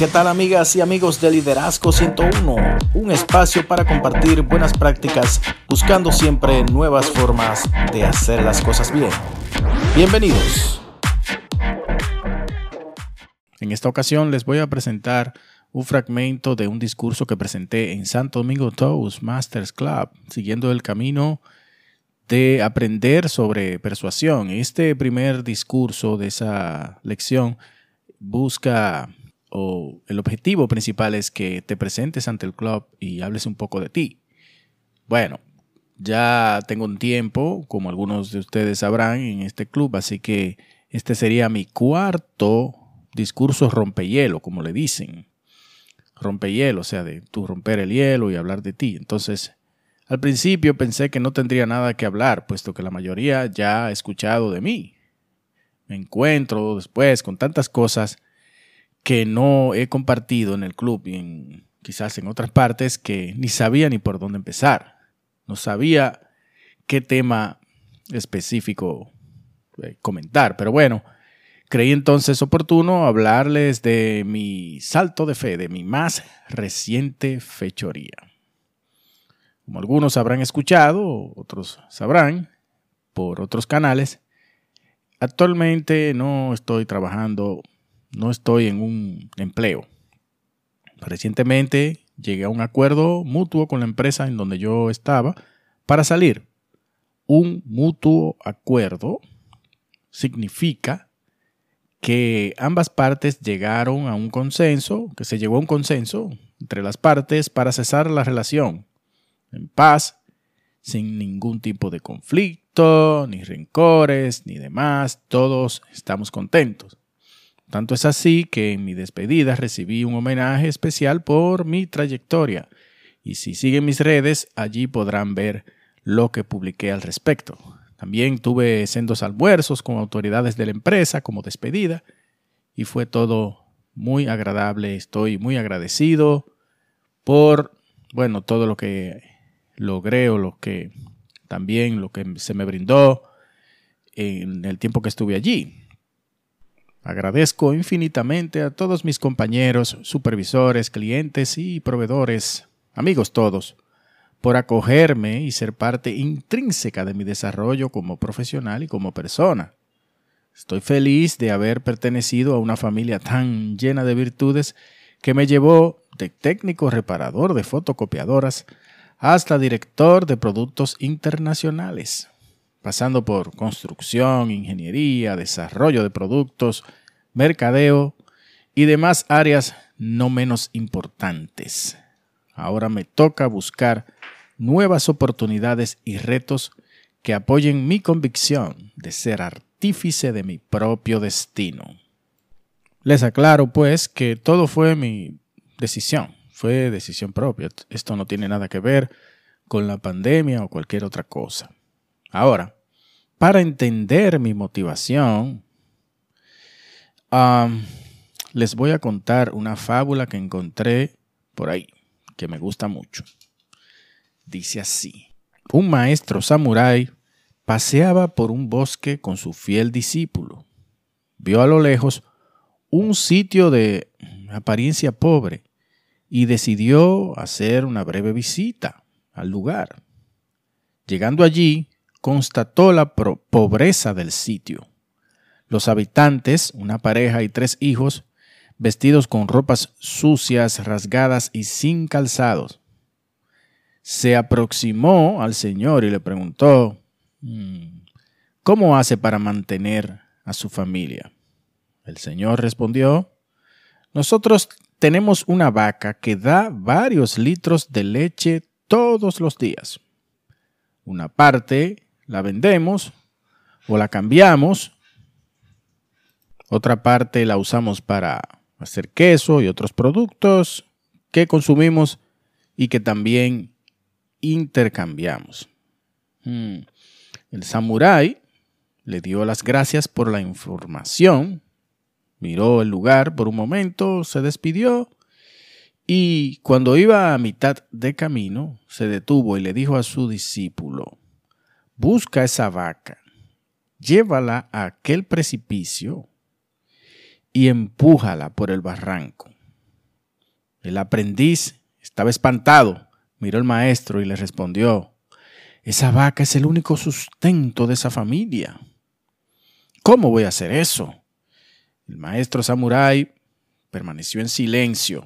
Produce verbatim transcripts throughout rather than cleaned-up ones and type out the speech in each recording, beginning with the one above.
¿Qué tal, amigas y amigos de Liderazgo ciento uno? Un espacio para compartir buenas prácticas, buscando siempre nuevas formas de hacer las cosas bien. Bienvenidos. En esta ocasión les voy a presentar un fragmento de un discurso que presenté en Santo Domingo Toastmasters Club, siguiendo el camino de aprender sobre persuasión. Este primer discurso de esa lección busca, o el objetivo principal es que te presentes ante el club y hables un poco de ti. Bueno, ya tengo un tiempo, como algunos de ustedes sabrán, en este club, así que este sería mi cuarto discurso rompehielo, como le dicen. Rompehielo, o sea, de tú romper el hielo y hablar de ti. Entonces, al principio pensé que no tendría nada que hablar, puesto que la mayoría ya ha escuchado de mí. Me encuentro después con tantas cosas que no he compartido en el club y en, quizás en otras partes, que ni sabía ni por dónde empezar. No sabía qué tema específico eh, comentar, pero bueno, creí entonces oportuno hablarles de mi salto de fe, de mi más reciente fechoría. Como algunos habrán escuchado, otros sabrán por otros canales, actualmente no estoy trabajando, no estoy en un empleo. Recientemente llegué a un acuerdo mutuo con la empresa en donde yo estaba para salir. Un mutuo acuerdo significa que ambas partes llegaron a un consenso, que se llegó a un consenso entre las partes para cesar la relación en paz, sin ningún tipo de conflicto, ni rencores, ni demás. Todos estamos contentos. Tanto es así que en mi despedida recibí un homenaje especial por mi trayectoria. Y si siguen mis redes, allí podrán ver lo que publiqué al respecto. También tuve sendos almuerzos con autoridades de la empresa como despedida y fue todo muy agradable. Estoy muy agradecido por, bueno, todo lo que logré o lo que también lo que se me brindó en el tiempo que estuve allí. Agradezco infinitamente a todos mis compañeros, supervisores, clientes y proveedores, amigos todos, por acogerme y ser parte intrínseca de mi desarrollo como profesional y como persona. Estoy feliz de haber pertenecido a una familia tan llena de virtudes que me llevó de técnico reparador de fotocopiadoras hasta director de productos internacionales, pasando por construcción, ingeniería, desarrollo de productos, mercadeo y demás áreas no menos importantes. Ahora me toca buscar nuevas oportunidades y retos que apoyen mi convicción de ser artífice de mi propio destino. Les aclaro, pues, que todo fue mi decisión, fue decisión propia. Esto no tiene nada que ver con la pandemia o cualquier otra cosa. Ahora, para entender mi motivación, um, les voy a contar una fábula que encontré por ahí, que me gusta mucho. Dice así: un maestro samurái paseaba por un bosque con su fiel discípulo. Vio a lo lejos un sitio de apariencia pobre y decidió hacer una breve visita al lugar. Llegando allí, constató la pobreza del sitio. Los habitantes, una pareja y tres hijos, vestidos con ropas sucias, rasgadas y sin calzados. Se aproximó al Señor y le preguntó, ¿cómo hace para mantener a su familia? El Señor respondió, nosotros tenemos una vaca que da varios litros de leche todos los días. Una parte la vendemos o la cambiamos. Otra parte la usamos para hacer queso y otros productos que consumimos y que también intercambiamos. Hmm. El samurái le dio las gracias por la información, miró el lugar por un momento, se despidió y cuando iba a mitad de camino se detuvo y le dijo a su discípulo, busca esa vaca, llévala a aquel precipicio y empújala por el barranco. El aprendiz estaba espantado, miró al maestro y le respondió: esa vaca es el único sustento de esa familia. ¿Cómo voy a hacer eso? El maestro samurái permaneció en silencio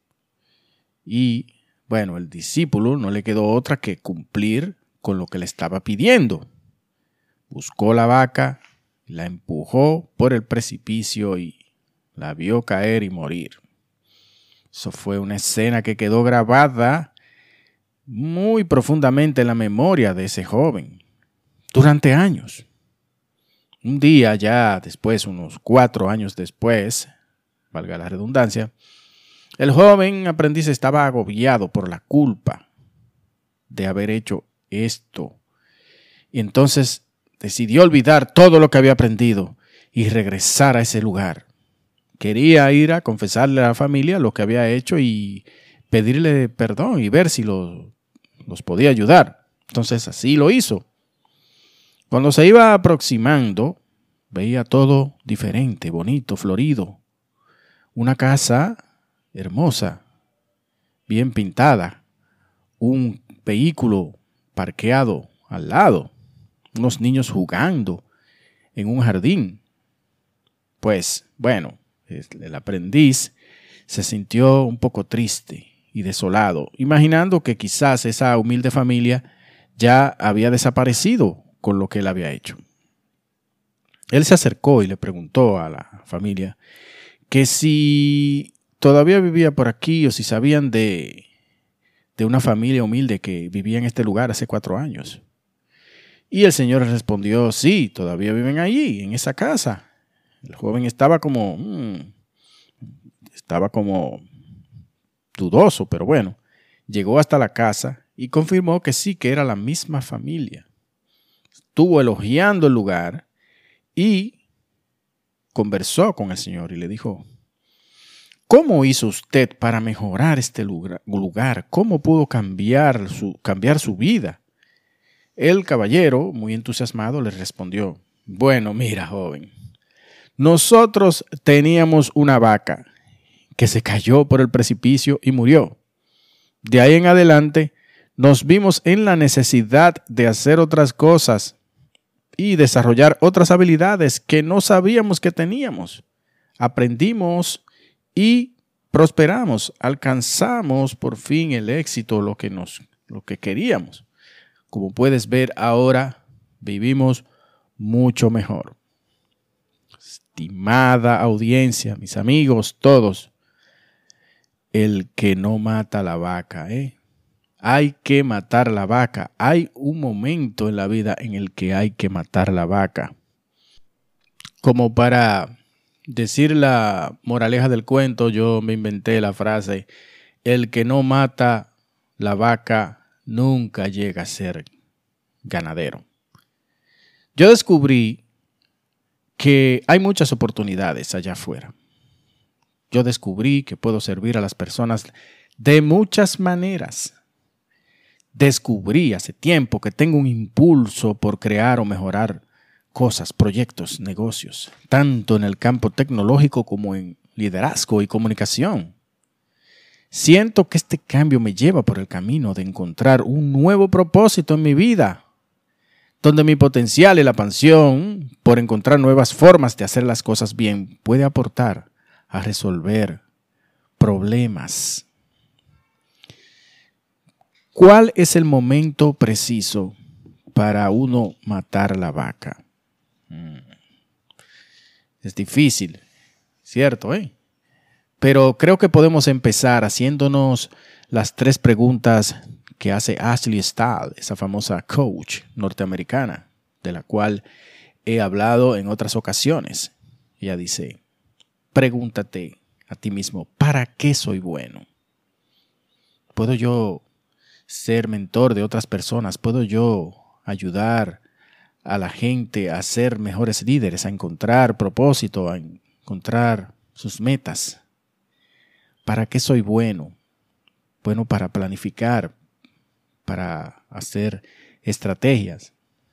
y, bueno, el discípulo no le quedó otra que cumplir con lo que le estaba pidiendo. Buscó la vaca, la empujó por el precipicio y la vio caer y morir. Eso fue una escena que quedó grabada muy profundamente en la memoria de ese joven durante años. Un día, ya después, unos cuatro años después, valga la redundancia, el joven aprendiz estaba agobiado por la culpa de haber hecho esto. Y entonces decidió olvidar todo lo que había aprendido y regresar a ese lugar. Quería ir a confesarle a la familia lo que había hecho y pedirle perdón y ver si los, los podía ayudar. Entonces así lo hizo. Cuando se iba aproximando, veía todo diferente, bonito, florido. Una casa hermosa, bien pintada, un vehículo parqueado al lado, unos niños jugando en un jardín. Pues, bueno, el aprendiz se sintió un poco triste y desolado, imaginando que quizás esa humilde familia ya había desaparecido con lo que él había hecho. Él se acercó y le preguntó a la familia que si todavía vivía por aquí o si sabían de, de una familia humilde que vivía en este lugar hace cuatro años. Y el señor respondió: sí, todavía viven allí, en esa casa. El joven estaba como, mmm, estaba como dudoso, pero bueno, llegó hasta la casa y confirmó que sí, que era la misma familia. Estuvo elogiando el lugar y conversó con el señor y le dijo: ¿cómo hizo usted para mejorar este lugar? ¿Cómo pudo cambiar su, cambiar su vida? El caballero, muy entusiasmado, le respondió: bueno, mira, joven, nosotros teníamos una vaca que se cayó por el precipicio y murió. De ahí en adelante nos vimos en la necesidad de hacer otras cosas y desarrollar otras habilidades que no sabíamos que teníamos. Aprendimos y prosperamos, alcanzamos por fin el éxito, lo que nos, lo que queríamos. Como puedes ver, ahora vivimos mucho mejor. Estimada audiencia, mis amigos, todos, el que no mata la vaca, ¿eh? Hay que matar la vaca. Hay un momento en la vida en el que hay que matar la vaca. Como para decir la moraleja del cuento, yo me inventé la frase: el que no mata la vaca nunca llega a ser ganadero. Yo descubrí que hay muchas oportunidades allá afuera. Yo descubrí que puedo servir a las personas de muchas maneras. Descubrí hace tiempo que tengo un impulso por crear o mejorar cosas, proyectos, negocios, tanto en el campo tecnológico como en liderazgo y comunicación. Siento que este cambio me lleva por el camino de encontrar un nuevo propósito en mi vida, donde mi potencial y la pasión por encontrar nuevas formas de hacer las cosas bien puede aportar a resolver problemas. ¿Cuál es el momento preciso para uno matar la vaca? Hmm. Es difícil, ¿cierto? ¿eh? Pero creo que podemos empezar haciéndonos las tres preguntas que hace Ashley Stahl, esa famosa coach norteamericana, de la cual he hablado en otras ocasiones. Ella dice: pregúntate a ti mismo, ¿para qué soy bueno? ¿Puedo yo ser mentor de otras personas? ¿Puedo yo ayudar a la gente a ser mejores líderes, a encontrar propósito, a encontrar sus metas? ¿Para qué soy bueno? Bueno, para planificar, para hacer estrategias.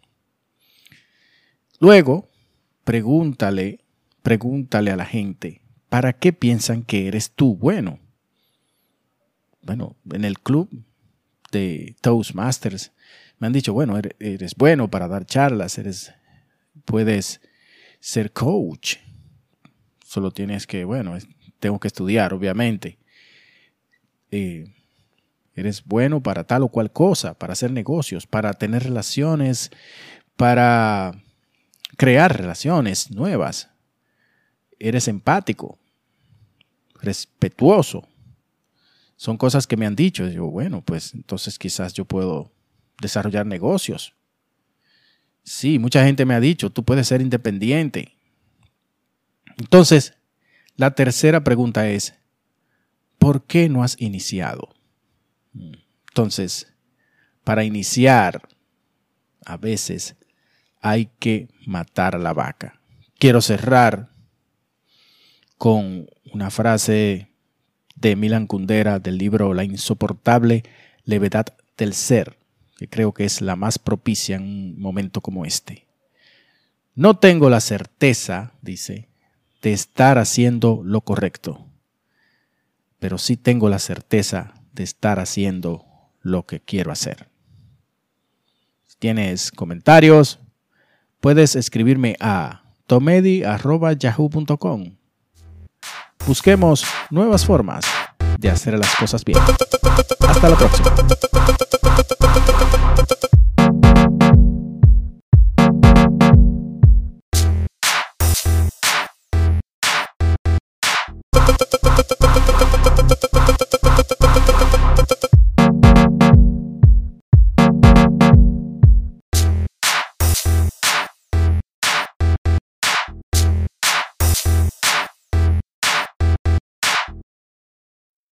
Luego, pregúntale, pregúntale a la gente, ¿para qué piensan que eres tú bueno? bueno, en el club de Toastmasters me han dicho, bueno, eres, eres bueno para dar charlas, eres, puedes ser coach. Solo tienes que, bueno, tengo que estudiar, obviamente. Eh, eres bueno para tal o cual cosa, para hacer negocios, para tener relaciones, para crear relaciones nuevas. Eres empático, respetuoso. Son cosas que me han dicho. Yo, bueno, pues entonces quizás yo puedo desarrollar negocios. Sí, mucha gente me ha dicho, tú puedes ser independiente. Entonces, la tercera pregunta es, ¿por qué no has iniciado? Entonces, para iniciar, a veces hay que matar a la vaca. Quiero cerrar con una frase de Milan Kundera del libro La insoportable levedad del ser, que creo que es la más propicia en un momento como este. No tengo la certeza, dice, de estar haciendo lo correcto, pero sí tengo la certeza de estar haciendo lo que quiero hacer. Si tienes comentarios, puedes escribirme a tomedi arroba yahoo punto com. Busquemos nuevas formas de hacer las cosas bien. Hasta la próxima.